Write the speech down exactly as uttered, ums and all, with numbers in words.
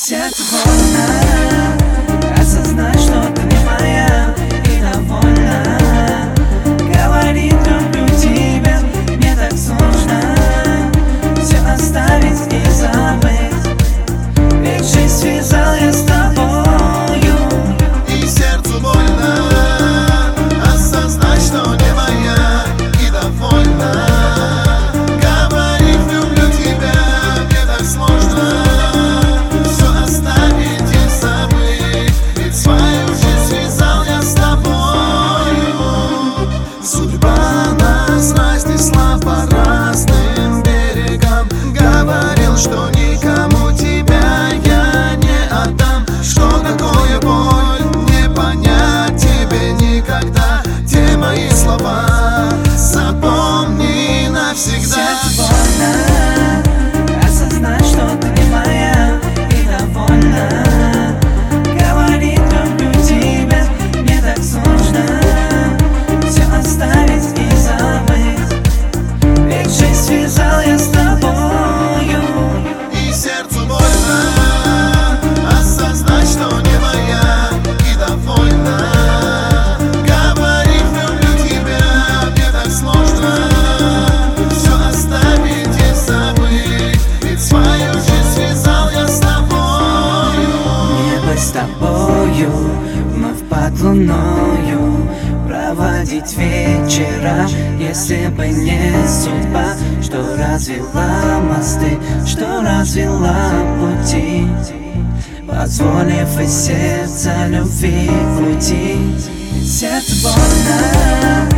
Сердце больно осознать, что ты не моя, и довольна говорить люблю тебя. Мне так сложно все оставить и забыть, ведь жизнь связал я с тобою. И сердцу больно осознать, что не моя, и довольна говорить люблю тебя. Мне так сложно все оставить и забыть, ведь свою жизнь связал я с тобою. Судьба нас разнесла по разным берегам. Говорил, что никому тебя я не отдам. Что такое боль, не понять тебе никогда. Те мои слова запомни навсегда. Сердце больно осознать, что ты не моя, и довольна говорить люблю тебя. Мне так сложно все оставить и забыть, ведь жизнь связал я с тобою. И сердцу больно осознать, что не моя, и довольна говорить люблю тебя. Мне так сложно все оставить и забыть, ведь свою жизнь связал я с тобою. Мне бы с тобою вновь под луною проводить вечера, если бы не судьба, что развела мосты, что развела пути, позволив из сердца любви уйти. Сердце больно